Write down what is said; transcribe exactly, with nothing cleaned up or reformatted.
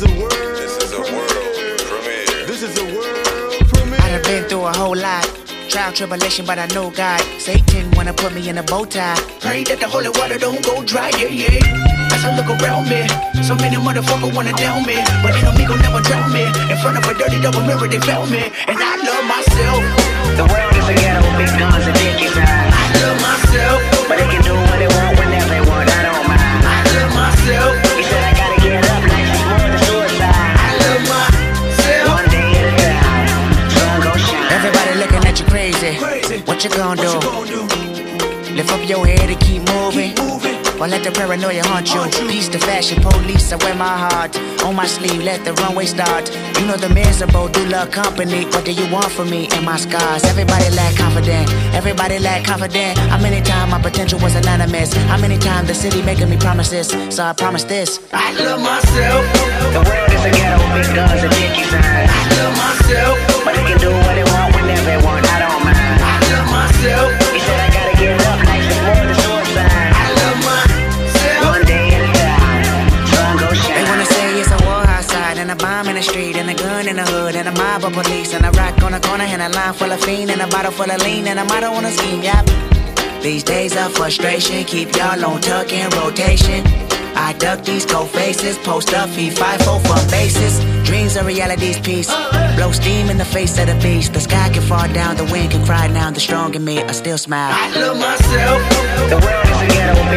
is a world. This is a world premiere. This is a world premiere. I done been through a whole lot. Trial, tribulation, but I know God. Satan wanna put me in a bow tie. Pray that the holy water don't go dry, yeah, yeah. As I look around me, so many motherfuckers wanna down me, but enemy gon' never drown me. In front of a dirty double mirror, they found me, and I love myself. The world is a ghetto with big guns and dick inside. I love myself, but they can do what they want whenever they want. I don't mind. I love myself. He said I gotta get up, life is more than suicide. I love myself. One day at a time, sun gon' shine. Everybody looking at you crazy. crazy. What you gonna do? do? Lift up your head and keep moving. Keep moving. Or let the paranoia haunt you. Peace to fashion police, I wear my heart on my sleeve, let the runway start. You know the miserable do love company. What do you want from me and my scars? Everybody lack confidence, everybody lack confidence. How many times my potential was anonymous? How many times the city making me promises? So I promise this, I love myself. The world is a ghetto with big guns and dick inside. I love myself, but they can do what they want whenever they want. I don't mind. I love myself. He said I gotta get up, life is more than suicide. I love myself. One day at a time, sun gon' shine. They wanna say it's a war outside, and a bomb in the street, and a gun in the hood, and a mob of police, and a rock on the corner, and a line full of fiend, and a bottle full of lean, and a motto on a scheme, yep. These days of frustration keep y'all on tuck in rotation. I duck these cold faces, post up, feed five four for bases. Dreams are reality's piece. Blow steam in the face of the beast. The sky can fall down, the wind can cry now. The strong in me, I still smile. I love myself. The world is a ghetto.